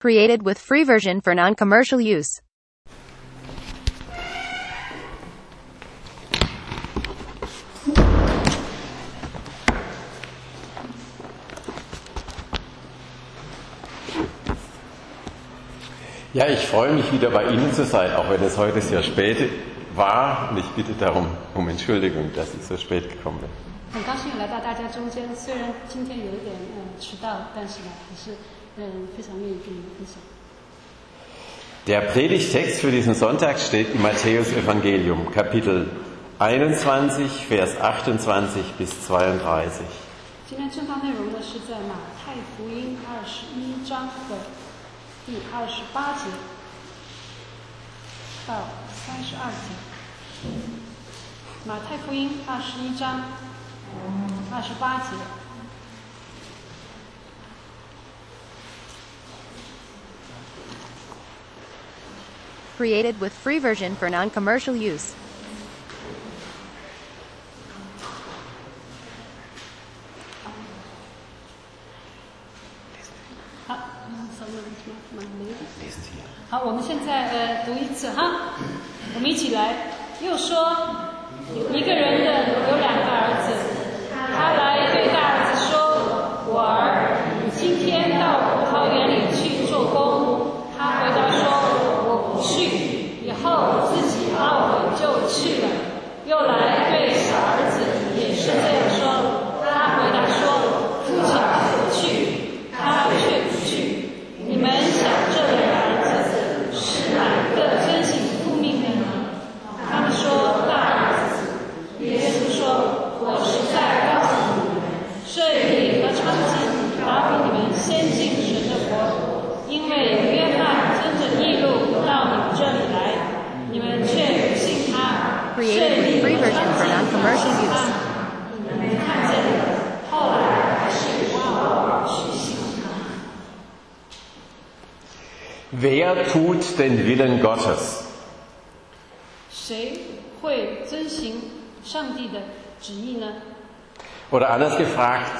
Created with free version for non-commercial use. Ja, ich freue mich wieder bei Ihnen zu sein, auch wenn es heute sehr spät war. Und ich bitte darum um Entschuldigung, dass ich so spät gekommen bin. 很高兴来到大家中间，虽然今天有一点迟到，但是呢，还是非常愿意跟你们分享。 Der Predigtext für diesen Sonntag steht im Matthäus-Evangelium, Kapitel 21, Vers 28 bis 32. 今天正方内容呢是在马太福音21章的第28节到32节。马太福音21章28节。 Created with free version for non-commercial use. Lesen Sie. 好，我们现在读一次哈，我们一起来。又说，一个人的有2个儿子，他来对大儿子说：“我儿，你今天到葡萄园里去做工。”他回答说：“我不去。”以后自己懊悔就去了。又来对小儿子也是这样说。他回答说：“父亲让我去。”他却不去。你们想这2个儿子是哪个遵行父命令呢？他们说大儿子。耶稣说：“我实在告诉你们，税吏和娼妓倒比你们先进神的国，因为约翰遵着义路到你们这里来，你们却不信他。 Created with free version for non-commercial use. 你们看见了，后来还是忘了去信他。” Wer tut den Willen Gottes? 谁会遵行上帝的旨意呢？ Oder anders gefragt,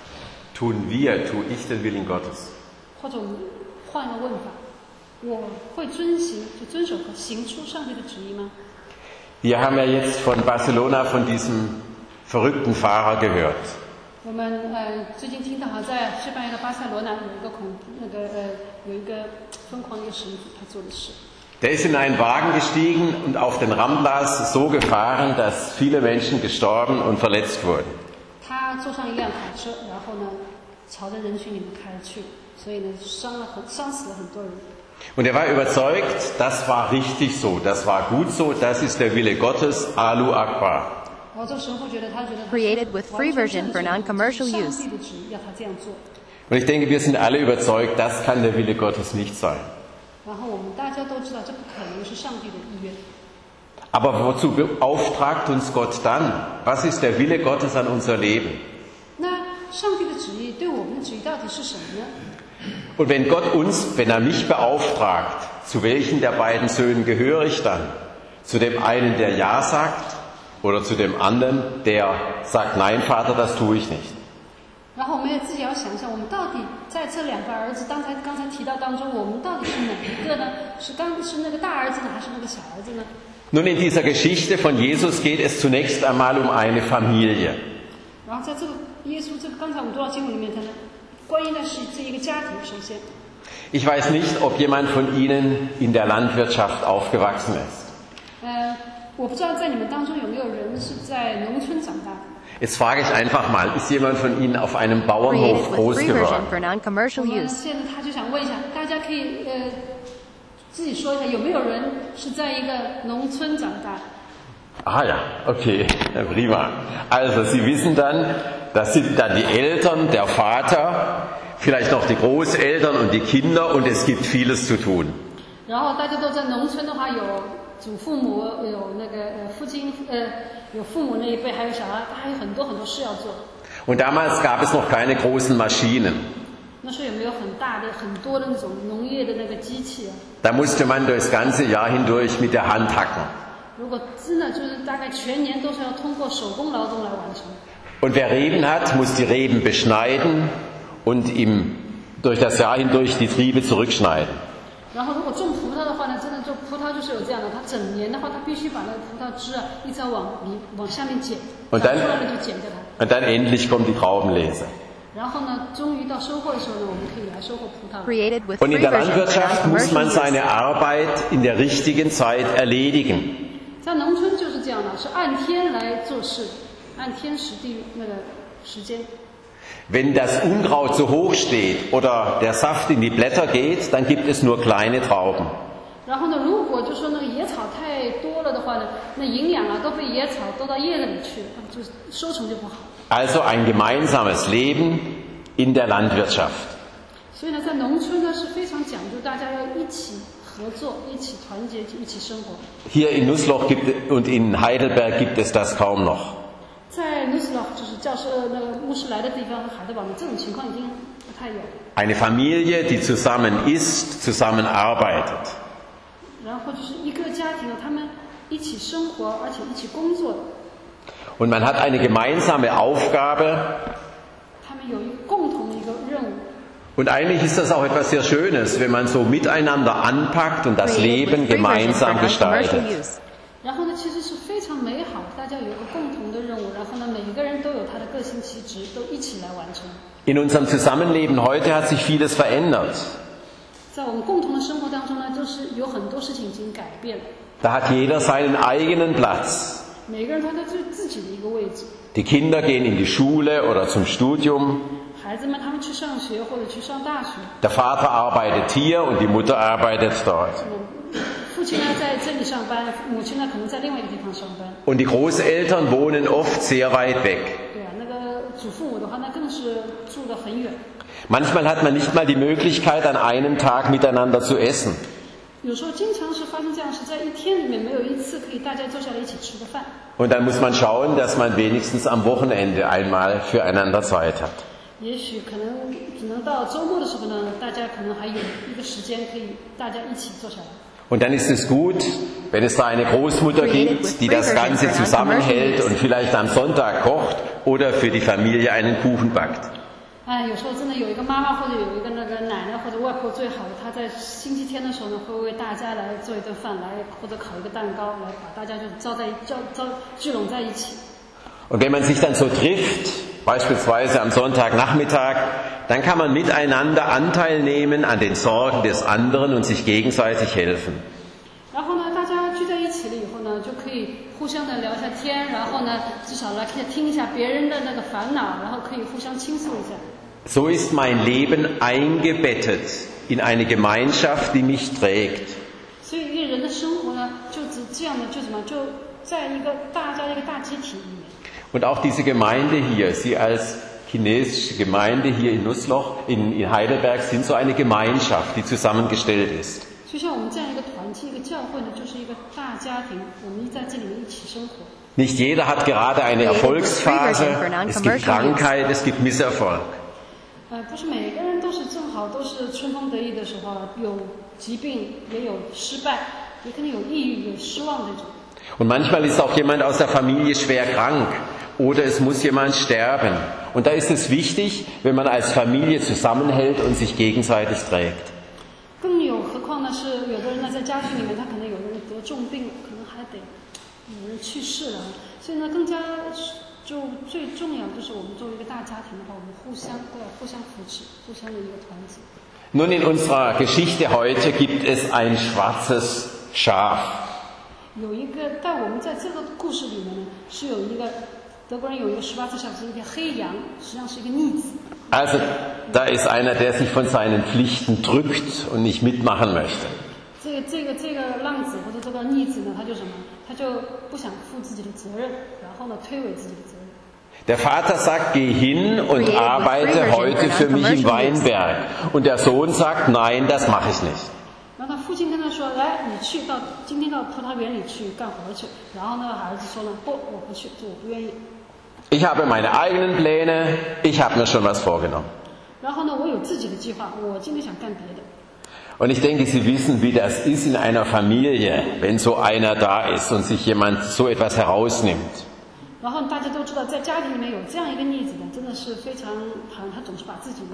tue ich den Willen Gottes? 或者我们换个问法，我会遵守和行出上帝的旨意吗？ Wir haben ja jetzt von Barcelona von diesem verrückten Fahrer gehört. 我们最近听到好在西班牙的巴塞罗那有一个疯狂的一个神父，他做的事。 Der ist in einen Wagen gestiegen und auf den Ramblas so gefahren, dass viele Menschen gestorben und verletzt wurden. 他坐上一辆卡车，然后呢，朝着人群里面开去，所以呢，伤死了很多人。 Und er war überzeugt, das war richtig so, das war gut so, das ist der Wille Gottes, Allahu Akbar. 然后这个神父觉得 Created with free version for non-commercial use. 上帝的旨意要他这样做。 Und ich denke, wir sind alle überzeugt, das kann der Wille Gottes nicht sein. 然后我们大家都知道，这不可能是上帝的意愿。 Aber wozu beauftragt uns Gott dann? Was ist der Wille Gottes an unser Leben? 那上帝的旨意对我们的旨意到底是什么呢？ Und wenn Gott uns, wenn er mich beauftragt, zu welchen der beiden Söhnen gehöre ich dann? Zu dem einen, der Ja sagt, oder zu dem anderen, der sagt, nein, Vater, das tue ich nicht? 然后我们也自己要想想，我们到底在这2个儿子刚才提到当中，我们到底是哪一个呢？是那个大儿子呢，还是那个小儿子呢？ Nun, in dieser Geschichte von Jesus geht es zunächst einmal um eine Familie. 然后在这个耶稣刚才我们读到经文里面，它呢，关于的是这一个家庭。首先， Ich weiß nicht, ob jemand von Ihnen in der Landwirtschaft aufgewachsen ist. 我不知道在你们当中有没有人是在农村长大的。 Jetzt frage ich einfach mal, ist jemand von Ihnen auf einem Bauernhof Created with groß free version geworden? for non-commercial 我们 use. 现在他就想问一下，大家可以自己说一下，有没有人是在一个农村长大的？ Ah ja, okay, prima. Also Sie wissen dann, das sind dann die Eltern, der Vater, vielleicht noch die Großeltern und die Kinder und es gibt vieles zu tun. 然后大家都在农村的话，有祖父母，有那个父亲，有父母那一辈，还有小孩，还有很多事要做。 Und damals gab es noch keine großen Maschinen. 那时候有没有很多的那种农业的那个机器啊？ Da musste man das ganze Jahr hindurch mit der Hand hacken. 如果真的就是大概全年都是要通过手工劳动来完成。 Und wer Reben hat, muss die Reben beschneiden und im durch das Jahr hindurch die Triebe zurückschneiden. 然后如果种葡萄的话呢，真的就葡萄就是有这样的，它整年的话，它必须把那个葡萄枝啊一直要往下面剪， Und 长 dann, 出来了就剪掉它。 und dann endlich kommt die Traubenlese. 然后呢，终于到收获的时候呢，我们可以来收获葡萄。 Created with Und free in der version for Landwirtschaft muss non-commercial man use. seine Arbeit in der richtigen Zeit erledigen. 在农村就是这样的，是按天来做事，按天时地那个时间。 Wenn das Unkraut zu hoch steht oder der Saft in die Blätter geht, dann gibt es nur kleine Trauben. 然后呢，如果就说那个野草太多了的话呢，那营养啊都被野草都到叶子里去，就收成就不好。 Also ein gemeinsames Leben in der Landwirtschaft. 所以呢，在农村呢是非常讲究大家要一起合作、一起团结、一起生活。 Hier in Nussloch und in Heidelberg gibt es das kaum noch. 在 Nussloch 就是教师那个牧师来的地方和海德堡呢，这种情况已经不太有了。 Eine Familie, die zusammen isst, zusammenarbeitet. 然后就是一个家庭呢，他们一起生活，而且一起工作的。 Und man hat eine gemeinsame Aufgabe. 他们有一个共同的一个任务。 Und eigentlich ist das auch etwas sehr Schönes, wenn man so miteinander anpackt und das Created Leben with free version for gemeinsam gestaltet. non-commercial use. 然后呢，其实是非常美好，大家有一个共同的任务，然后呢，每一个人都有他的各司其职，都一起来完成。 In unserem Zusammenleben heute hat sich vieles verändert. 在我们共同的生活当中呢，就是有很多事情已经改变了， Da hat jeder seinen eigenen Platz. 每个人他在自己的一个位置。 Die Kinder gehen in die Schule oder zum Studium. 孩子们他们去上学或者去上大学， Der Vater arbeitet hier und die Mutter arbeitet dort. 父亲呢在这里上班，母亲呢可能在另外一个地方上班。 Und die Großeltern wohnen oft sehr weit weg. 对啊，那个祖父母的话，那更是住得很远。 Manchmal hat man nicht mal die Möglichkeit, an einem Tag miteinander zu essen. 有时候经常是发生这样的事，在一天里面没有一次可以大家坐下来一起吃个饭。 Und dann muss man schauen, dass man wenigstens am Wochenende einmal füreinander Zeit hat. 也许可能只能到周末的时候呢，大家可能还有一个时间可以大家一起坐下来。 Und dann ist es gut, wenn es da eine Großmutter gibt, die das Ganze zusammenhält und vielleicht am Sonntag kocht oder für die Familie einen Kuchen backt. 哎，有时候真的有一个妈妈或者有一个那个奶奶或者外婆最好的，她在星期天的时候呢，会为大家来做一顿饭，来或者烤一个蛋糕，来把大家就聚拢在一起。 Und wenn man sich dann so trifft, beispielsweise am Sonntagnachmittag, dann kann man miteinander Anteil nehmen an den Sorgen des anderen und sich gegenseitig helfen. 然后呢，大家聚在一起了以后呢，就可以互相的聊一下天，然后呢，至少来听一下别人的那个烦恼，然后可以互相倾诉一下。 So ist mein Leben eingebettet in eine Gemeinschaft, die mich trägt. 所以一个人的生活呢，就是这样的，就什么，就在一个大家的一个大集体里面。 Und auch diese Gemeinde hier, Sie als chinesische Gemeinde hier in Nussloch, in Heidelberg, sind so eine Gemeinschaft, die zusammengestellt ist. 就像我们这样一个团体、一个教会呢，就是一个大家庭，我们在这里面一起生活。 Nicht jeder hat gerade eine Erfolgsphase, es gibt Krankheit, es gibt Misserfolg. 不是每个人都是正好都是春风得意的时候，有疾病，也有失败，也可能有抑郁、有失望这种。 Und manchmal ist auch jemand aus der Familie schwer krank oder es muss jemand sterben. Und da ist es wichtig, wenn man als Familie zusammenhält und sich gegenseitig trägt. 更有何况呢？是有的人呢，在家庭里面，他可能有的人得重病，可能还得有人去世了，所以呢，更加就最重要就是我们作为一个大家庭的话，我们互相都要互相扶持，互相的一个团结。 Nun, in unserer Geschichte heute gibt es ein schwarzes Schaf. 有一个，但我们在这个故事里面呢，是有一个德国人有一个18字上是一条黑羊，实际上是一个逆子。 Also, da ist einer, der sich von seinen Pflichten drückt und nicht mitmachen möchte. 这个浪子或者这个逆子呢，他就什么？他就不想负自己的责任，然后呢，推诿自己的责任。 Der Vater sagt, geh hin und arbeite heute für mich im Weinberg. Und der Sohn sagt, nein, das mache ich nicht. 然后他父亲跟他说：“来，你去到今天到葡萄园里去干活去。”然后呢，儿子说了：“不，我不去，我不愿意。” Ich habe meine eigenen Pläne, ich habe mir schon was vorgenommen. 然后呢，我有自己的计划，我今天想干别的。 Und ich denke, Sie wissen, wie das ist in einer Familie, wenn so einer da ist und sich jemand so etwas herausnimmt. 然后大家都知道，在家庭里面有这样一个逆子的，真的是非常他总是把自己呢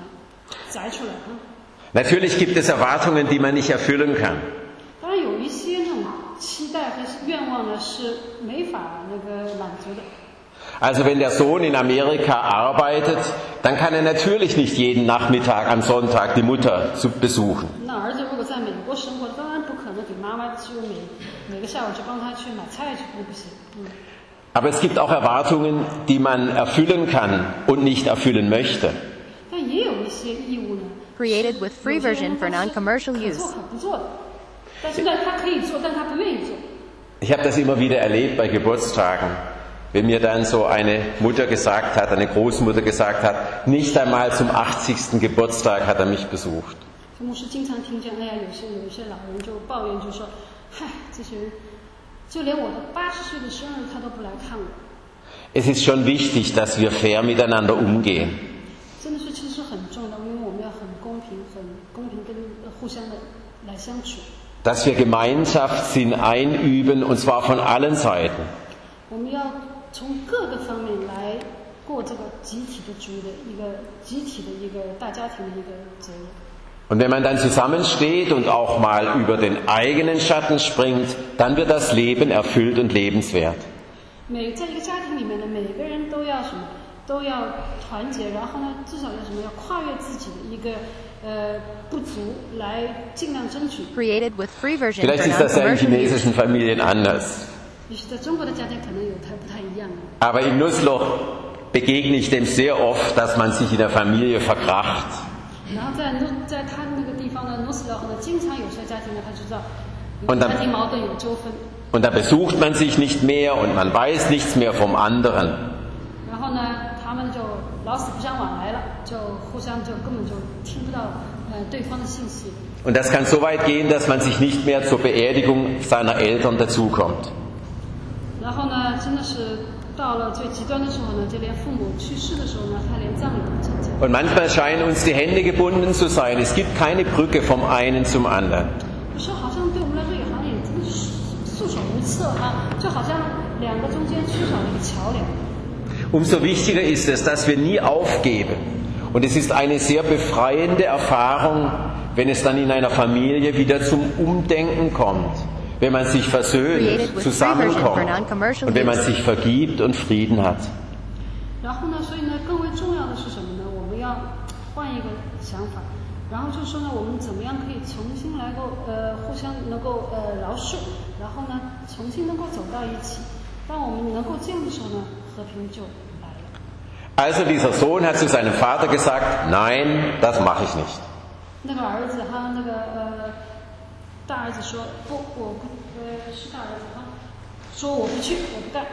摘出来啊。 Natürlich gibt es Erwartungen, die man nicht erfüllen kann. 当然有一些那种期待和愿望呢是没法满足的。 Also wenn der Sohn in Amerika arbeitet, dann kann er natürlich nicht jeden Nachmittag am Sonntag die Mutter besuchen. 那儿子如果在美国生活，当然不可能给妈妈就每个下午去帮他去买菜去，那不行。 Aber es gibt auch Erwartungen, die man erfüllen kann und nicht erfüllen möchte. 但也有一些义务呢。 Created with free version for non-commercial 可 use. 做可不做的，但是呢，他可以做，但他不愿意做。 Ich habe das immer wieder erlebt bei Geburtstagen, wenn mir dann so eine Mutter gesagt hat, eine Großmutter gesagt hat, nicht einmal zum 80. Geburtstag hat er mich besucht. 牧师经常听见，哎呀，有一些老人就抱怨，就说，嗨，这些人就连我的80岁的生日他都不来看我。 Es ist schon wichtig, dass wir fair miteinander umgehen. 真的是其实很重要，因为我们要很公平跟互相的来相处。 Dass wir Gemeinschaftssinn einüben, und zwar von allen Seiten. 我们要从各个方面来过这个集体的主义的一个大家庭的一个责任。 Und wenn man dann zusammensteht und auch mal über den eigenen Schatten springt, dann wird das Leben erfüllt und lebenswert. 在一个家庭里面呢，每个人都要什么？都要团结，然后呢，至少要什么？要跨越自己的一个不足，来尽量争取。 Created with free version Vielleicht for ist das ja in non-commercial use. chinesischen Familien anders. 也许在中国的家庭可能不太一样。 Aber in Nussloch begegne ich dem sehr oft, dass man sich in der Familie verkracht. 然后在他那个地方呢，努斯勒呢，经常有些家庭呢，他知道 Und 家 dann, 庭矛盾有纠纷， und dann besucht man sich nicht mehr und man weiß nichts mehr vom anderen. 然后呢，他们就老死不相往来了，就互相就根本就听不到对方的信息。 Und das kann so weit gehen, dass man sich nicht mehr zur Beerdigung seiner Eltern dazukommt. 然后呢，真的是到了最极端的时候呢，就连父母去世的时候呢，他连葬礼都不参加。 Und manchmal scheinen uns die Hände gebunden zu sein. Es gibt keine Brücke vom einen zum anderen. 有时候好像对我们来说也好像也真的是束手无策啊，就好像两个中间缺少了一个桥梁。 Umso wichtiger ist es, dass wir nie aufgeben. Und es ist eine sehr befreiende Erfahrung, wenn es dann in einer Familie wieder zum Umdenken kommt. Wenn man sich versöhnt, zusammenkommt und wenn man sich vergibt und Frieden hat. 然后呢，所以呢，更为重要的是什么呢？我们要换一个想法，然后就是说呢，我们怎么样可以重新来够互相能够饶恕，然后呢，重新能够走到一起。当我们能够这样的时候呢，和平就来了。 Also dieser Sohn hat zu seinem Vater gesagt, nein, das mache ich nicht. 那个儿子哈，大儿子说不，我不，是大儿子哈，说我不去，我不干。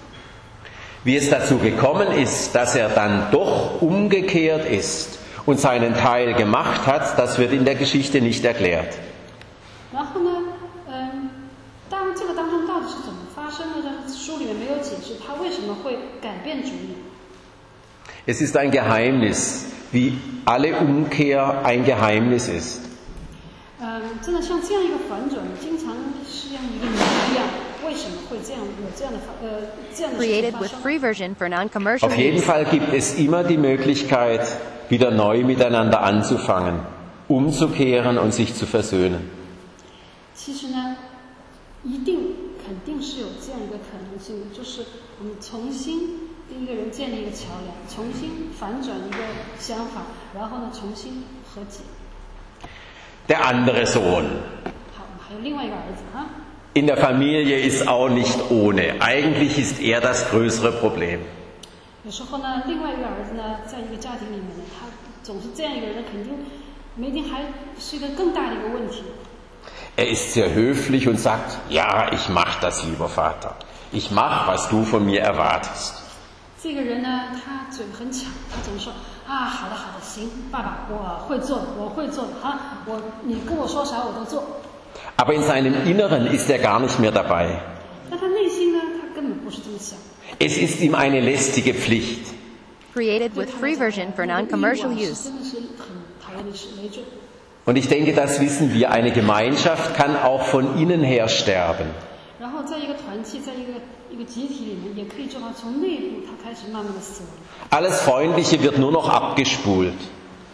Wie es dazu gekommen ist, dass er dann doch umgekehrt ist und seinen Teil gemacht hat, das wird in der Geschichte nicht erklärt. 然后呢，当然这个当中到底是怎么发生的呢？书里面没有解释他为什么会改变主意。 Es ist ein Geheimnis, wie alle Umkehr ein Geheimnis ist. 真的像这样一个反转，经常是像一个谜一样，为什么会这样有这样的这样的事情 Created 发 with 生？ free version for non-commercial Auf jeden use. Fall gibt es immer die Möglichkeit, wieder neu miteinander anzufangen, umzukehren und sich zu versöhnen. 其实呢，肯定是有这样一个可能性的，就是我们重新跟一个人建立一个桥梁，重新反转一个想法，然后呢，重新和解。 Der andere Sohn. 好，还有另外一个儿子啊。 In der Familie ist auch nicht ohne. Eigentlich ist er das größere Problem. 有时候呢，另外一个儿子呢，在一个家庭里面呢，他总是这样一个人，肯定没定还是一个更大的一个问题。 Er ist sehr höflich und sagt, ja, ich mache das, lieber Vater. Ich mache, was du von mir erwartest. 这个人呢，他嘴很巧，他总说啊，好的，行，爸爸，我会做的啊，你跟我说啥我都做。 Aber in seinem Inneren ist er gar nicht mehr dabei. 但他内心呢，他根本不是这么想。 Es ist ihm eine lästige Pflicht. Created with free version for non-commercial use. 真的是很讨厌的是累赘。 Und ich denke, das wissen wir. Eine Gemeinschaft kann auch von innen her sterben. 然后在一个团体，在一个集体里面，也可以做到从内部它开始慢慢的死亡。 Alles Freundliche wird nur noch abgespult.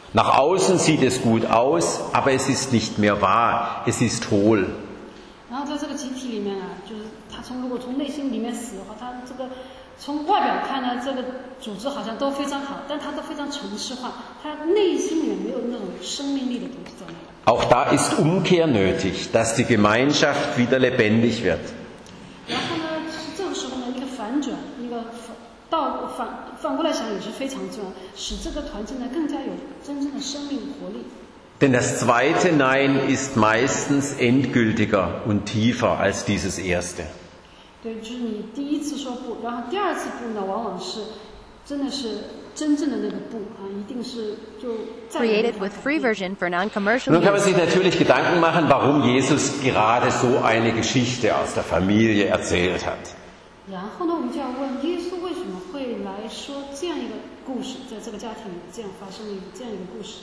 Nach außen sieht es gut aus, aber es ist nicht mehr wahr, es ist hohl. 然后在这个集体里面啊，就是他如果从内心里面死的话，他这个从外表看呢，这个组织好像都非常好，但他都非常程式化，他内心里面没有那种生命力的东西在那里。 Auch da ist Umkehr nötig, dass die Gemeinschaft wieder lebendig wird. 然后呢，是这个时候呢，一个反转，一个反过来想也是非常重要，使这个团体呢更加有真正的生命活力。 Denn das zweite Nein ist meistens endgültiger und tiefer als dieses erste. 对，就是你第一次说不，然后第二次不呢，往往是真的是真正的那个不啊，一定是就再也没 Created 法 with 改 free 变。 version for non-commercial Nun kann man use. sich natürlich Gedanken machen, warum Jesus gerade so eine Geschichte aus der Familie erzählt hat. 然后呢，我们就要问耶稣为什么会来说这样一个故事，在这个家庭里这样发生的这样一个故事。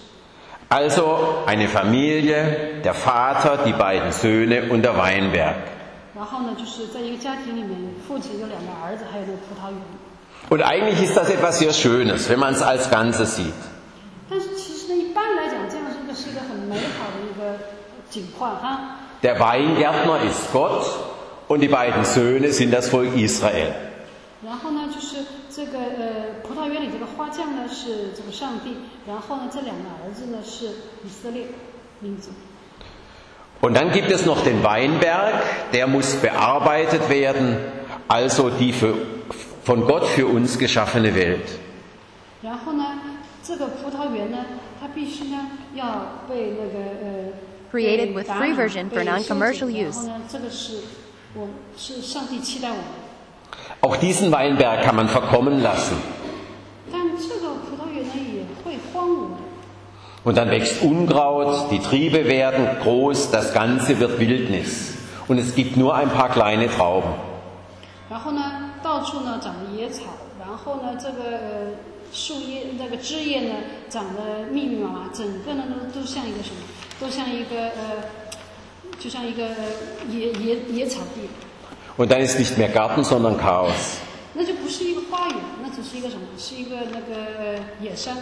Also eine Familie, der Vater, die beiden Söhne und der Weinberg. 然后呢，就是在一个家庭里面，父亲有两个儿子，还有那个葡萄园。 Und eigentlich ist das etwas sehr Schönes, wenn man es als Ganzes sieht. 但是其实呢，一般来讲，这样是一个很美好的一个景况哈。 Der Weingärtner ist Gott und die beiden Söhne sind das Volk Israel. 然后呢，就是这个葡萄园里这个花匠呢是这个上帝，然后呢这两个儿子呢是以色列民族。 Und dann gibt es noch den Weinberg, der muss bearbeitet werden, also die von Gott für uns geschaffene Welt. 然后呢，这个葡萄园呢，它必须呢要被那个 Created 被 with 打 free 理 version for 被修 non-commercial 剪 use. 然后呢，这个是上帝期待我们。 Auch diesen Weinberg kann man verkommen lassen. 但这个葡萄园呢也会荒芜的。 Und dann wächst Unkraut, die Triebe werden groß, das Ganze wird Wildnis. Und es gibt nur ein paar kleine Trauben. 然后呢，到处呢长着野草，然后呢，这个树叶那个枝叶呢长得密密麻麻，整个呢都像一个什么，都像一个就像一个野草地。 Und dann ist nicht mehr Garten, sondern Chaos. 那就不是一个花园，那只是一个什么？是一个那个野山。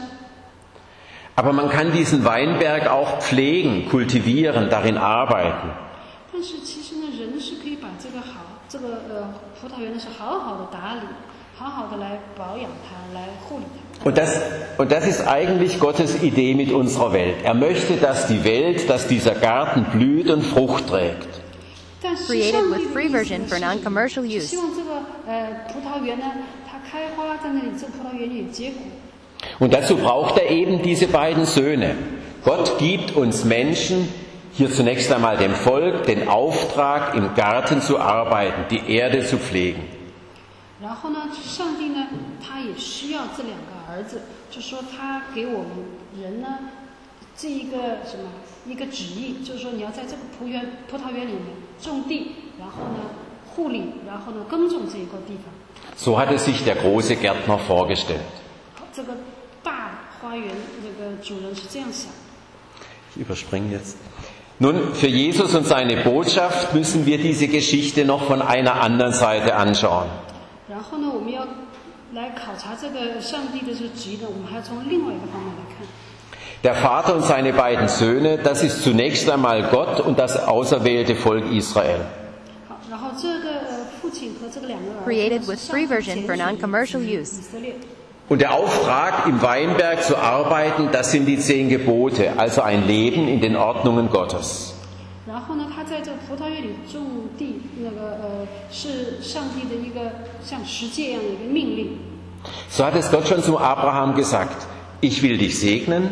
Aber man kann diesen Weinberg auch pflegen, kultivieren, darin arbeiten. 但是其实呢，人是可以把这个葡萄园呢是好好的打理，好好的来保养它，来护理它。 Und das ist eigentlich Gottes Idee mit unserer Welt. Er möchte, dass die Welt, dass dieser Garten blüht und Frucht trägt. 但是 Created 上 with 帝的 free 意思 version 呢 for 是 non-commercial 希 use. 望这个葡萄园呢，它开花在那里，这个葡萄园里有结果。 Und dazu braucht er eben diese beiden Söhne. Gott gibt uns Menschen, hier zunächst einmal dem Volk, den Auftrag, im Garten zu arbeiten, die Erde zu pflegen. 然后呢，上帝呢，他也需要这两个儿子，就说他给我们人呢，这一个什么一个旨意，就是说你要在这个葡萄园里面种地，然后呢护理，然后呢耕种这一个地方。 So hat es sich der große Gärtner vorgestellt. 这个大花园这个主人是这样想。 Ich überspringe jetzt. Nun, für Jesus und seine Botschaft müssen wir diese Geschichte noch von einer anderen Seite anschauen. 然后呢，我们要来考察这个上帝的这个旨意呢，我们还要从另外一个方面来看。 Der Vater und seine beiden Söhne, das ist zunächst einmal Gott und das auserwählte Volk Israel. 好，然后这个父亲和这个两个儿子 Created 呢 with 是上 free 帝 version 拣 for 选的 non-commercial 以 use. 色列。 Und der Auftrag, im Weinberg zu arbeiten, das sind die 10 Gebote, also ein Leben in den Ordnungen Gottes. 然后呢，他在这个葡萄园里种地，那个是上帝的一个像十诫一样的一个命令。 So hat es Gott schon zu Abraham gesagt, ich will dich segnen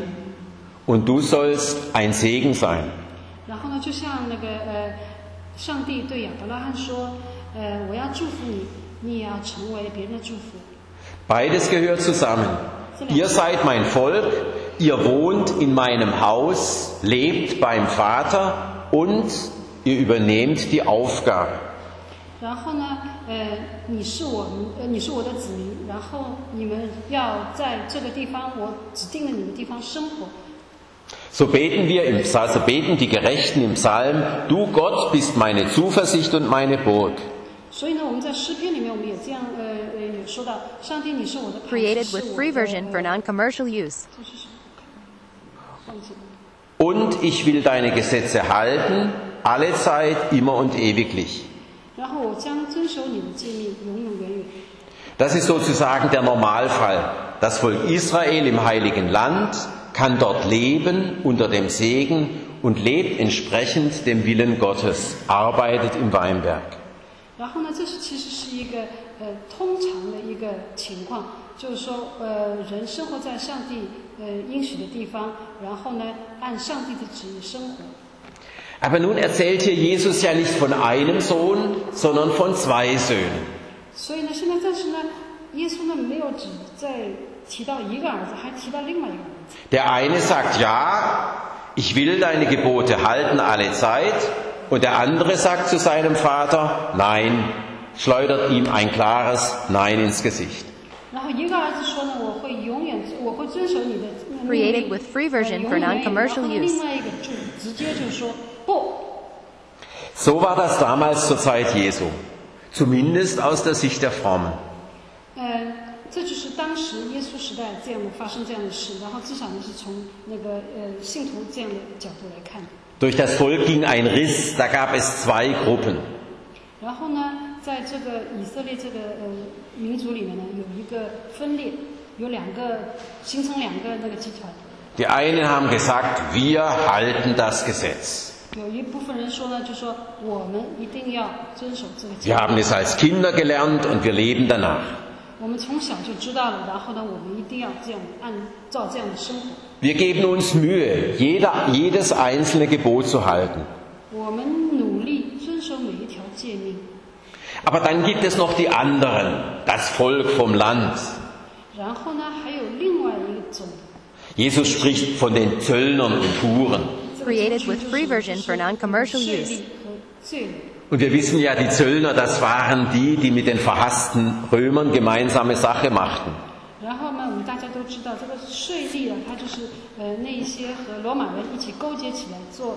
und du sollst ein Segen sein. 然后呢，就像那个上帝对亚伯拉罕说，我要祝福你，你也要成为别人的祝福。 Beides gehört zusammen. Ihr seid mein Volk, ihr wohnt in meinem Haus, lebt beim Vater und ihr übernehmt die Aufgabe. 然后呢，你是我的子民，然后你们要在这个地方，我指定了你们地方生活。 So beten beten die Gerechten im Psalm, du Gott bist meine Zuversicht und meine Burg. 所以呢，我们在诗篇里面，我们也这样有说到，上帝你是我的磐石， Created 是 with 我 free version for 的 non-commercial use. 这是什么？ 放弃。 Und ich will deine Gesetze halten, alle Zeit, immer und ewiglich. 然后我将遵守你的诫命，永永远远。 Das ist sozusagen der Normalfall. Das Volk Israel im Heiligen Land kann dort leben unter dem Segen und lebt entsprechend dem Willen Gottes, arbeitet im Weinberg. 然后呢，这其实是一个通常的一个情况，就是说人生活在上帝应许的地方，然后呢按上帝的旨意生活。 Aber nun erzählt hier Jesus ja nicht von einem Sohn, sondern von zwei Söhnen. 所以呢，现在但是呢，耶稣呢没有只在提到一个儿子，还提到另外一个儿子。 Der eine sagt, ja, ich will deine Gebote halten alle Zeit. Und der andere sagt zu seinem Vater, nein, schleudert ihm ein klares Nein ins Gesicht. 然后一个儿子说呢，我会遵守你的命令。 Created with free version for non-commercial 然后呢 use. 另外一个就直接就说不。 So war das damals zur Zeit Jesu, zumindest aus der Sicht der Frommen. 这就是当时耶稣时代这样的发生这样的事，然后至少呢是从那个信徒这样的角度来看。 Durch das Volk ging ein Riss, da gab es zwei Gruppen. 然后呢，在这个以色列这个民族里面呢，有一个分裂，形成两个那个集团。 Die einen haben gesagt, wir halten das Gesetz. 有一部分人说呢，就说我们一定要遵守这个诫 Wir 命。 haben es als Kinder gelernt und wir leben danach. 我们从小就知道了，然后呢，我们一定要这样按照这样的生活。 Wir geben uns Mühe, jedes einzelne Gebot zu halten. 我们努力遵守每一条诫命。 Aber dann gibt es noch die anderen, das Volk vom Land. 然后呢，还有另外一种。 Jesus spricht von den Zöllnern und Huren. Created with free version for non-commercial use. Und wir wissen ja, die Zöllner, das waren die mit den verhassten Römern gemeinsame Sache machten. 然后呢，我们大家都知道，这个税吏啊，他就是那一些和罗马人一起勾结起来做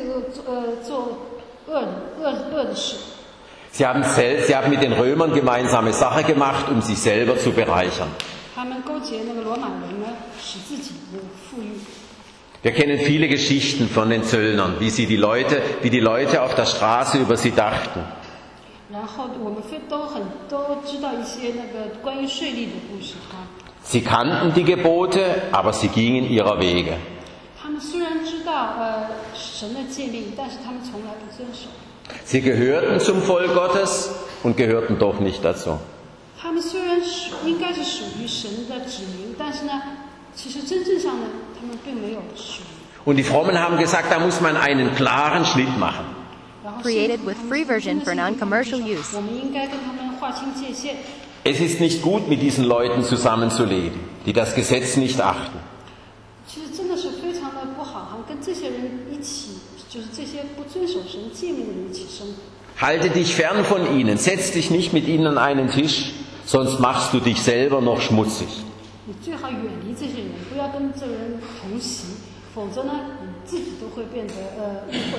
恶的事。 Sie haben mit den Römern gemeinsame Sache gemacht, um sich selber zu bereichern. 他们勾结那个罗马人呢，使自己富裕。 Wir kennen viele Geschichten von den Zöllnern, wie die Leute auf der Straße über sie dachten. 然后我们都知道一些那个关于税吏的故事哈。 Sie kannten die Gebote, aber sie gingen ihrer Wege. 他们虽然知道神的诫命，但是他们从来不遵守。 Sie gehörten zum Volk Gottes und gehörten doch nicht dazu. 他们虽然应该是属于神的子民，但是呢，其实真正上呢，他们并没有属于。 Und die Frommen haben gesagt, da muss man einen klaren Schnitt machen. Created with free version for non-commercial use. 我们应该跟他们划清界限。 Es ist nicht gut, mit diesen Leuten zusammenzuleben, die das Gesetz nicht achten. 其实真的是非常的不好哈，跟这些人一起，就是这些不遵守神诫命的人一起生活。 Halte dich fern von ihnen, setz dich nicht mit ihnen an einen Tisch, sonst machst du dich selber noch schmutzig. 你最好远离这些人，不要跟这人同席，否则呢，你自己都会变得污秽。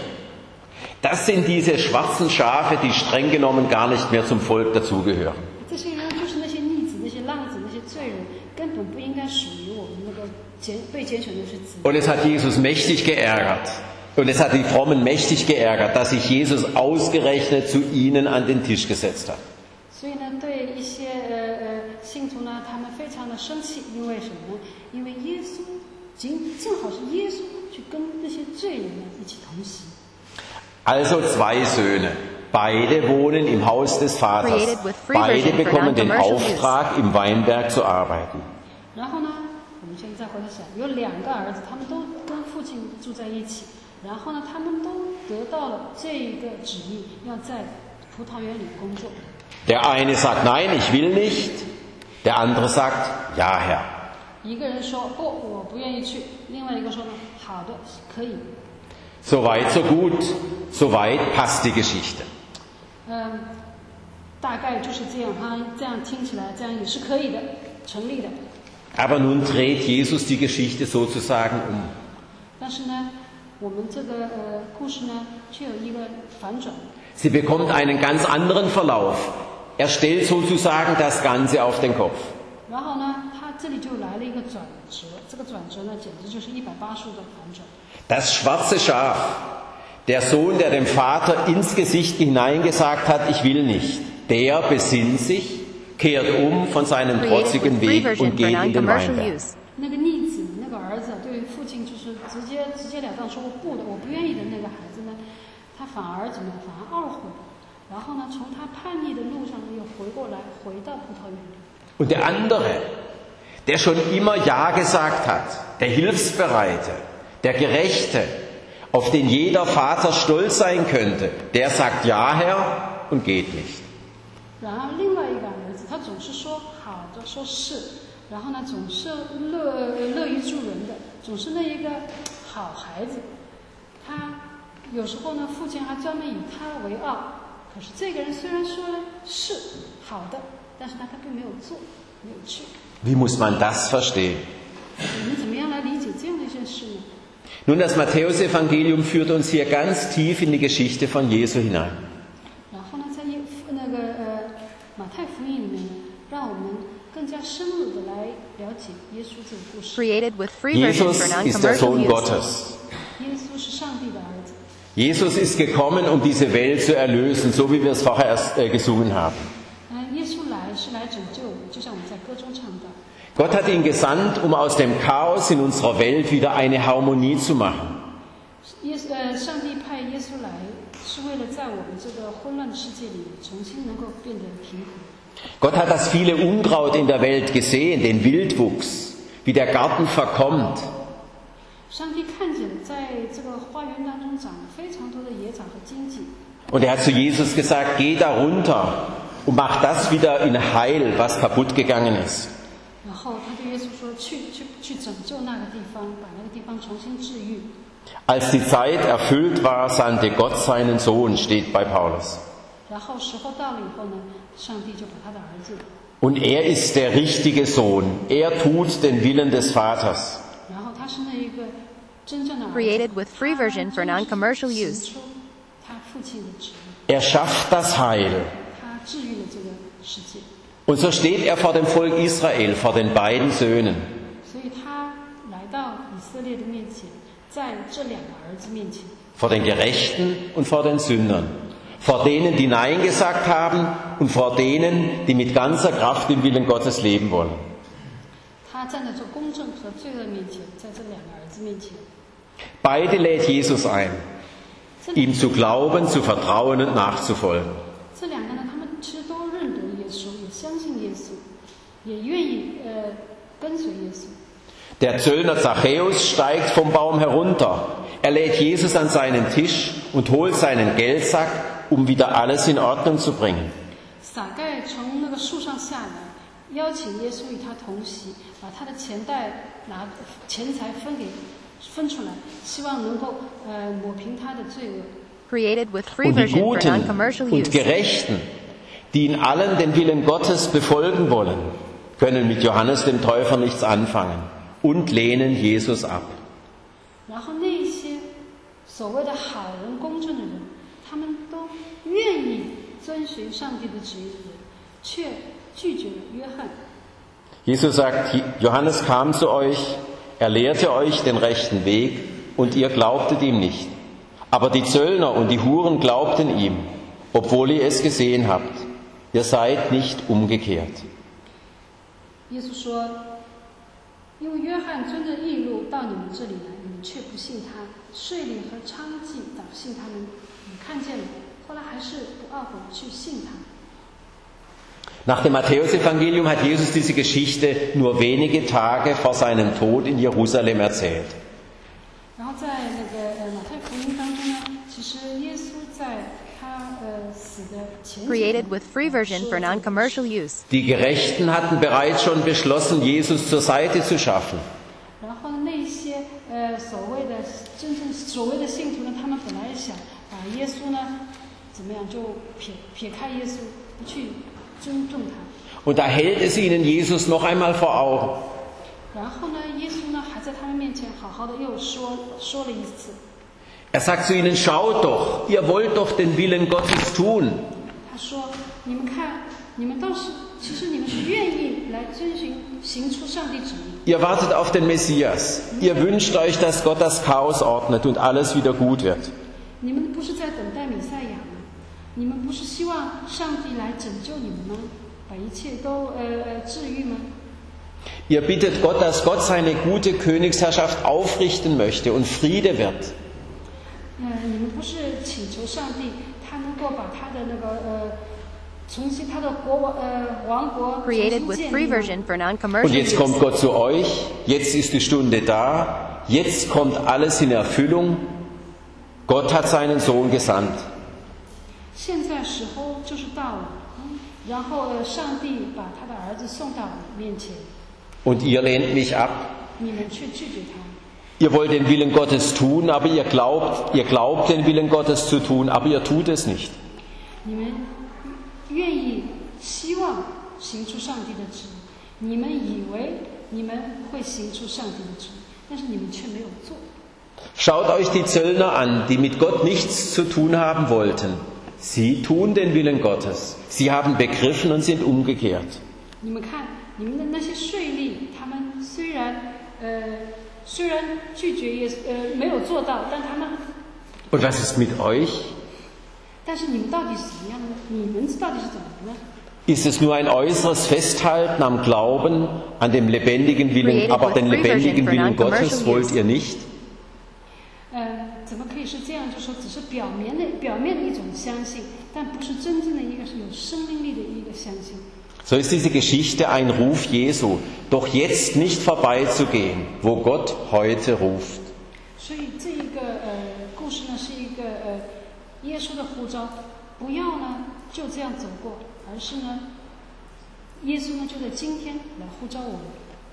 Das sind diese schwarzen Schafe, die streng genommen gar nicht mehr zum Volk dazugehören. 这些人就是那些逆子、那些浪子、那些罪人，根本不应该属于我们那个被拣选的是子。 Und es hat Jesus mächtig geärgert. Und es hat die Frommen mächtig geärgert, dass sich Jesus ausgerechnet zu ihnen an den Tisch gesetzt hat. 所以呢，对一些信徒呢，他们非常的生气，因为什么呢？因为耶稣正好是耶稣去跟那些罪人呢一起同席。 Also zwei Söhne. Beide wohnen im Haus des Vaters. Beide bekommen den Auftrag, im Weinberg zu arbeiten. 然后呢，我们现在再回头想，有两个儿子，他们都跟父亲住在一起，然后呢，他们都得到了这一个旨意，要在葡萄园里工作。 Der eine sagt, nein, ich will nicht. Der andere sagt, ja, Herr. 一个人说不，我不愿意去；另外一个说呢，好的，可以。 So weit, so gut. So weit passt die Geschichte. 大概就是这样哈，这样听起来，这样也是可以的，成立的。 Aber nun dreht Jesus die Geschichte sozusagen um. 但是呢，我们这个故事呢，却有一个反转。 Sie bekommt einen ganz anderen Verlauf. Er stellt sozusagen das Ganze auf den Kopf. 然后呢，他他这里就来了一个转折，这个转折呢，简直就是180度的反转。 Das schwarze Schaf, der Sohn, der dem Vater ins Gesicht hineingesagt hat, ich will nicht, der besinnt sich, kehrt um von seinem Created trotzigen with free Weg version und for geht in den non-commercial Weinberg. use. 那个逆子，那个儿子对父亲就是直截了当说我不的，我不愿意的那个孩子呢，他反而怎么样？反而懊悔，然后呢，从他叛逆的路上又回过来，回到葡萄园里。 Und der andere, der schon immer Ja gesagt hat, der Hilfsbereite, der Gerechte, auf den jeder Vater stolz sein könnte, der sagt Ja, Herr, und geht nicht. 然而另外一个儿子，他总是说好的，说是，然后呢，总是乐于助人的，总是那一个好孩子。他有时候呢，父亲还专门以他为傲。可是这个人虽然说是好的，但是他并没有做，没有去。 Wie muss man das verstehen? 我们怎么样来理解这样的一件事呢？ Nun, das Matthäusevangelium führt uns hier ganz tief in die Geschichte von Jesu hinein. 然后呢，在马太福音里面呢，让我们更加深入的来了解耶稣这个故事。 Created with free version Jesus for ist der non-commercial Sohn use. Gottes. 耶稣是上帝的儿子。 Jesus ist gekommen, um diese Welt zu erlösen, so wie wir es vorher erst gesungen haben. 耶稣来是来拯救我们，就像我们在歌中唱到。 Gott hat ihn gesandt, um aus dem Chaos in unserer Welt wieder eine Harmonie zu machen. 上帝派耶稣来，是为了在我们这个混乱的世界里，重新能够变得平衡。 Gott hat das viele Unkraut in der Welt gesehen, den Wildwuchs, wie der Garten verkommt. 上帝看见在这个花园当中长了非常多的野草和荆棘。 Und er hat zu Jesus gesagt, geh da runter und mach das wieder in Heil, was kaputt gegangen ist. 然后他对耶稣说：“去拯救那个地方，把那个地方重新治愈。” Als die Zeit erfüllt war, sandte Gott seinen Sohn, steht bei Paulus. 然后时候到了以后呢，上帝就把他的儿子， Und er ist der richtige Sohn. Er tut den Willen des Vaters. 然后他是那一个真正的儿子， Created with free version for non-commercial use. 行出他父亲的旨意， Er schafft das Heil. 他治愈了这个世界， Und so steht er vor dem Volk Israel, vor den beiden Söhnen. 所以他来到以色列的面前，在这两个儿子面前， Vor den Gerechten und vor den Sündern. Vor denen, die Nein gesagt haben und vor denen, die mit ganzer Kraft im Willen Gottes leben wollen. 他站在这公正和罪恶面前，在这两个儿子面前， Beide lädt Jesus ein, 这 ihm zu glauben, zu vertrauen und nachzufolgen. 这两个呢，他们其实都认得耶稣，也相信耶稣，也愿意跟随耶稣。 Der Zöllner Zachäus steigt vom Baum herunter. Er lädt Jesus an seinen Tisch und holt seinen Geldsack, um wieder alles in Ordnung zu bringen. 撒该从那个树上下来，邀请耶稣与他同席，把他的钱财分出来，希望能够抹平他的罪恶。 Created with free Und die version for Guten non-commercial und use. Gerechten, die in allem den Willen Gottes befolgen wollen, können mit Johannes dem Täufer nichts anfangen und lehnen Jesus ab. 然后那一些所谓的好人、公正的人，他们都愿意遵循上帝的旨意的人，却拒绝了约翰。 Jesus sagt, Johannes kam zu euch, er lehrte euch den rechten Weg und ihr glaubtet ihm nicht. Aber die Zöllner und die Huren glaubten ihm, obwohl ihr es gesehen habt. Ihr seid nicht umgekehrt. 耶稣说：“因为约翰遵着义路到你们这里来，你们却不信他；税吏和娼妓倒信他们，你看见了，后来还是不懊悔去信他。” Nach dem Matthäusevangelium hat Jesus diese Geschichte nur wenige Tage vor seinem Tod in Jerusalem erzählt. 然后在那个马太福音当中呢，其实耶稣在他死的前几 Created 天 with free version for non-commercial use. Die Gerechten hatten bereits schon beschlossen, Jesus zur Seite zu schaffen. 然后那一些所谓的真正所谓的信徒呢，他们本来想把耶稣呢怎么样就撇开耶稣，不去尊重他。 Und da hält es ihnen Jesus noch einmal vor Augen. 然后呢，耶稣呢还在他们面前好好的又说了一次。 Er sagt zu ihnen, schaut doch, ihr wollt doch den Willen Gottes tun. 他说：“你们看，你们倒是其实你们是愿意来行出上帝旨意。 Ihr wartet auf den Messias. Ihr wünscht euch, dass Gott das Chaos ordnet und alles wieder gut wird. 你们不是在等待弥赛亚吗？你们不是希望上帝来拯救你们吗？把一切都治愈吗？ Ihr bittet Gott, dass Gott seine gute Königsherrschaft aufrichten möchte und Friede wird. 你们不是请求上帝，他能够把他的那个重新他的王国重 Created 新 with 建 free 立吗？ version for Und non-commercial jetzt kommt use. Gott zu euch, jetzt ist die Stunde da, jetzt kommt alles in Erfüllung. Gott hat seinen Sohn gesandt. 现在时候就是到了，然后上帝把他的儿子送到你面前， Und ihr lehnt mich ab. 你们却拒绝他。 Ihr wollt den Willen Gottes tun, aber ihr glaubt den Willen Gottes zu tun, aber ihr tut es nicht. 你们愿意希望行出上帝的旨意，你们以为你们会行出上帝的旨意，但是你们却没有做。 Schaut euch die Zöllner an, die mit Gott nichts zu tun haben wollten. Sie tun den Willen Gottes. Sie haben begriffen und sind umgekehrt. 你们看，你们的那些税吏，他们虽然拒绝没有做到，但他们， Und was ist mit euch? 但是你们到底是怎么样呢？你们到底是怎么呢？ Ist es nur ein äußeres Festhalten am Glauben, an dem lebendigen Willen, aber den lebendigen Willen Gottes wollt ihr nicht? 怎么可以是这样？就说只是表面的一种相信，但不是真正的一个是有生命力的一个相信。 So ist diese Geschichte ein Ruf Jesu, doch jetzt nicht vorbeizugehen, wo Gott heute ruft. 所以这一个故事呢，是一个耶稣的呼召，不要呢就这样走过，而是呢，耶稣呢就在今天来呼召我们。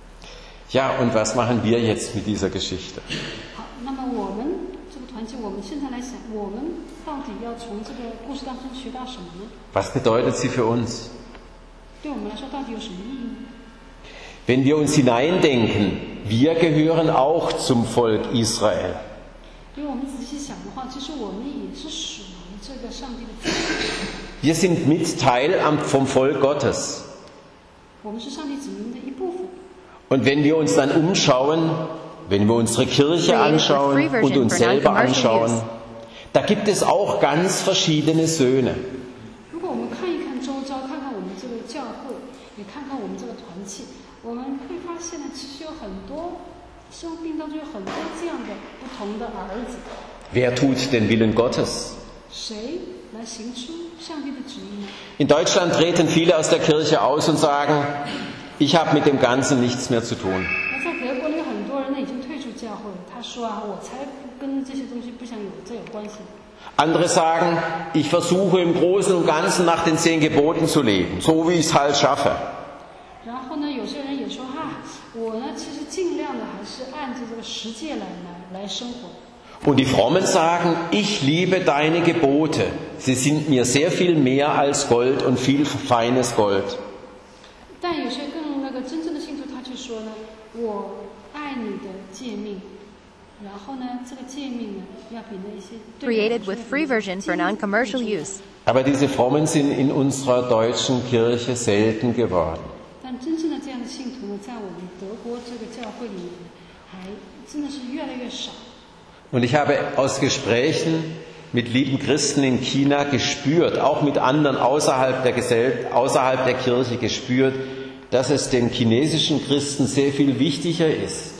Ja, und was machen wir jetzt mit dieser Geschichte? 好，那么我们这个团体，我们现在来想，我们到底要从这个故事当中学到什么呢？ Was bedeutet sie für uns? 对我们来说，到底有什么意义呢？ Wenn wir uns hineindenken, wir gehören auch zum Volk Israel. 因为我们仔细想的话，其实我们也是属于这个上帝的子民， Wir sind mit Teil vom Volk Gottes. 我们是上帝子民的一部分。 Und wenn wir uns dann umschauen, wenn wir unsere Kirche anschauen und uns selber anschauen, da gibt es auch ganz verschiedene Söhne. 如果我们看一看周遭，看看我们这个教会，也看看我们这个团契，我们会发现呢，其实有很多生命当中有很多这样的不同的儿子。 Wer tut den Willen Gottes? 谁来行出上帝的旨意呢？ In Deutschland treten viele aus der Kirche aus und sagen, ich habe mit dem Ganzen nichts mehr zu tun. 那在德国呢，有很多人呢已经退出教会了。他说啊，我才跟这些东西不想有关系。 Andere sagen, ich versuche im Großen und Ganzen nach den 10 Geboten zu leben, so wie ich es halt schaffe. 然后呢，有些人也说我呢其实尽量的还是按照这个十诫来生活。 Und die Frommen sagen, ich liebe deine Gebote. Sie sind mir sehr viel mehr als Gold und viel feines Gold. 但有些更真正的信徒，他就说呢，我爱你的诫命，然后呢，这个诫命呢，要比那一些 Created with free version for non-commercial use. Aber diese Frommen sind in unserer deutschen Kirche selten geworden. 但真正的这样的信徒呢，在我们德国这个教会里面，还真的是越来越少。 Und ich habe aus Gesprächen mit lieben Christen in China gespürt, auch mit anderen außerhalb der Kirche gespürt, dass es den chinesischen Christen sehr viel wichtiger ist,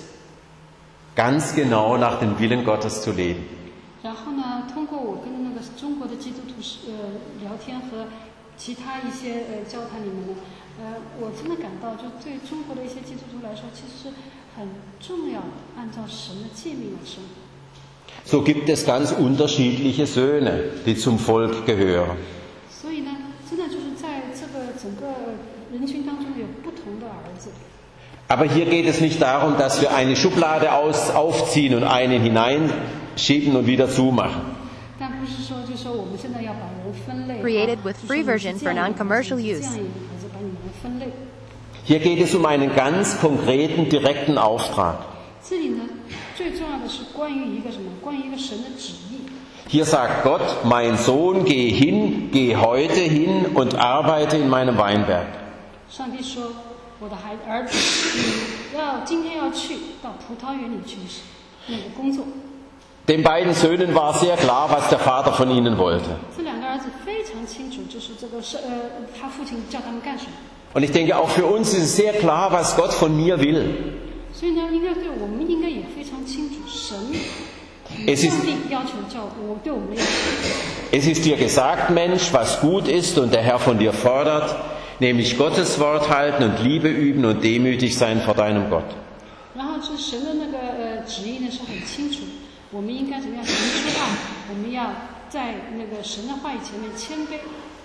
ganz genau nach dem Willen Gottes zu leben. 然后呢，通过我跟那个中国的基督徒聊天和其他一些交谈里面呢，我真的感到，就对中国的一些基督徒来说，其实是很重要的，按照神的诫命来生活。 So gibt es ganz unterschiedliche Söhne, die zum Volk gehören. 所以呢，真的就是在这个整个人群当中有不同的儿子。 Aber hier geht es nicht darum, dass wir eine Schublade aufziehen und einen hineinschieben und wieder zumachen. 但不是说，就说我们现在要把人分类。 Created with free version for non-commercial use. 这样一个孩子把你们分类。 Hier geht es um einen ganz konkreten, direkten Auftrag. 这里呢，最重要的是关于一个什么？关于一个神的旨意。 Hier sagt Gott, mein Sohn, geh heute hin und arbeite in meinem Weinberg. 上帝说：“我的儿子，你今天要去到葡萄园里去那个工作。” Den beiden Söhnen war sehr klar, was der Vater von ihnen wollte. 这两个儿子非常清楚，就是他父亲叫他们干什么。 Und ich denke, auch für uns ist es sehr klar, was Gott von mir will. 所以呢，我们应该也非常清楚，上帝要求对我们的要求。 Es ist dir gesagt, Mensch, was gut ist und der Herr von dir fordert, nämlich Gottes Wort halten und Liebe üben und demütig sein vor deinem Gott. 然后这神的那个旨意呢是很清楚，我们应该怎么样行出爱，我们要在那个神的话语前面谦卑。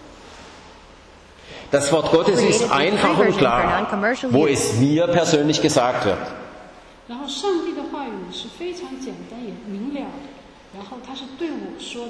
Das Wort Gottes ist einfach und klar, wo es mir persönlich gesagt wird. 然后上帝的话语是非常简单也明了的，然后他是对我说的。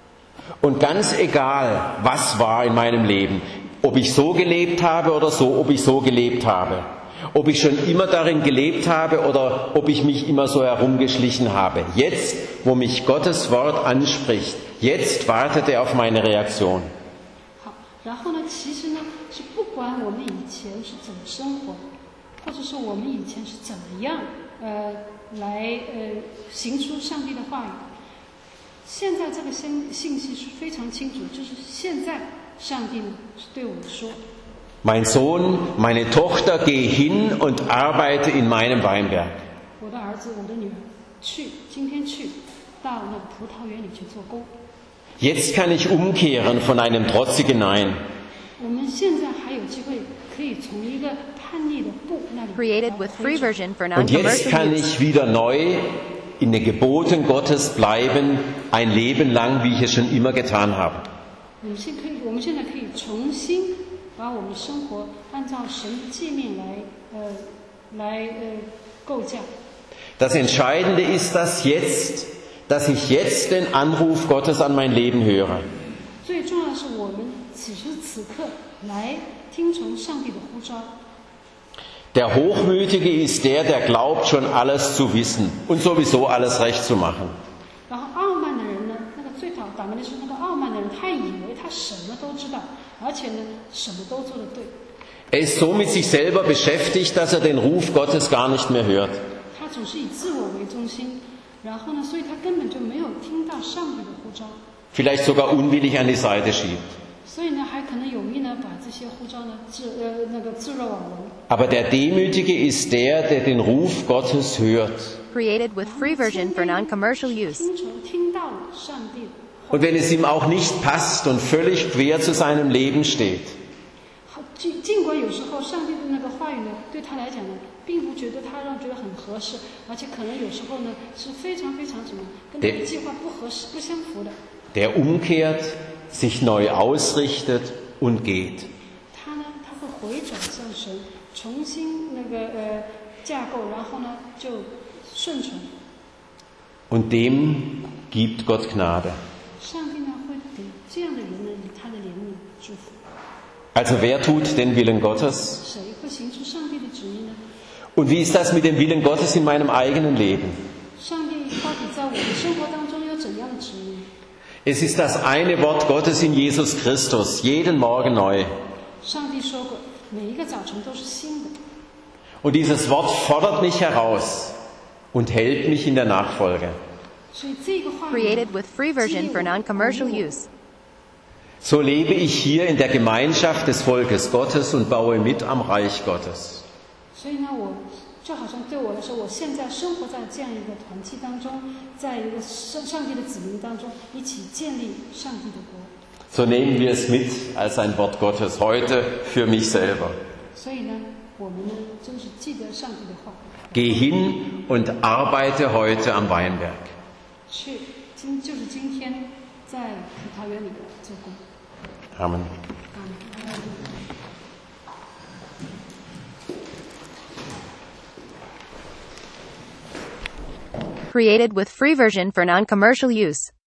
Und ganz egal, was war in meinem Leben, ob ich so gelebt habe oder so, ob ich so gelebt habe, ob ich schon immer darin gelebt habe oder ob ich mich immer so herumgeschlichen habe. Jetzt, wo mich Gottes Wort anspricht, jetzt wartet er auf meine Reaktion. 好，然后呢，其实呢是不管我们以前是怎么生活，或者是我们以前是怎么样来行出上帝的话语。 现在这个信息是非常清楚，就是现在上帝呢是对我们说 Mein Sohn, meine Tochter, geh hin und arbeite in meinem Weinberg. 我的儿子，我的女儿，今天去到那个葡萄园里去做工。 Jetzt kann ich umkehren von einem trotzigen Nein. 我们现在还有机会可以从一个叛逆的不那里 Created with free version for Und jetzt non-commercial kann use. ich wieder neu in den Geboten Gottes bleiben, ein Leben lang, wie ich es schon immer getan habe. 我们现在可以重新把我们生活按照神的诫命来构架。 Das Entscheidende ist dass ich jetzt den Anruf Gottes an mein Leben höre. 最重要的是，我们此时此刻来听从上帝的呼召。 Der Hochmütige ist der glaubt, schon alles zu wissen und sowieso alles recht zu machen. 然后傲慢的人呢，那个最倒霉的是那个傲慢的人，他以为他什么都知道，而且呢，什么都做得对。 Er ist so mit sich selber beschäftigt, dass er den Ruf Gottes gar nicht mehr hört. 他总是以自我为中心，然后呢，所以他根本就没有听到上帝的呼召， Vielleicht sogar unwillig an die Seite schiebt. 所以呢，还可能有意呢把这些呼召呢置若罔闻。 Aber der Demütige ist der den Ruf Gottes hört. Created with free version for non-commercial use. 听到了上帝的话。 Und wenn es ihm auch nicht passt und völlig quer zu seinem Leben steht, 尽管有时候上帝的那个话语呢，对他来讲呢，并不觉得很合适，而且可能有时候呢是非常非常什么，跟他的计划不合适、不相符的。 der umkehrt, sich neu ausrichtet und geht. 他会回转向神，重新架构，然后呢就顺从。 Und dem gibt Gott Gnade. 上帝呢会给这样的人呢以他的怜悯祝福。 Also wer tut den Willen Gottes? 谁会行出上帝的旨意呢？ Und wie ist das mit dem Willen Gottes in meinem eigenen Leben? 上帝到底在我的生活当中有怎样的旨意？ Es ist das eine Wort Gottes in Jesus Christus, jeden Morgen neu. 上帝说过，每一个早晨都是新的。 Und dieses Wort fordert mich heraus und hält mich in der Nachfolge. 所以这个话 Created with free version for non-commercial use. So lebe ich hier in der Gemeinschaft des Volkes Gottes und baue mit am Reich Gottes. 所以呢，我就好像对我来说，我现在生活在这样一个团契当中，在一个上帝的子民当中，一起建立上帝的国。 So nehmen wir es mit als ein Wort Gottes heute für mich selber. 所以呢，我们呢，真是记得上帝的话， Geh hin und arbeite heute am Weinberg. 就是今天在葡萄园里做工。 Amen. Created with free version for non-commercial use.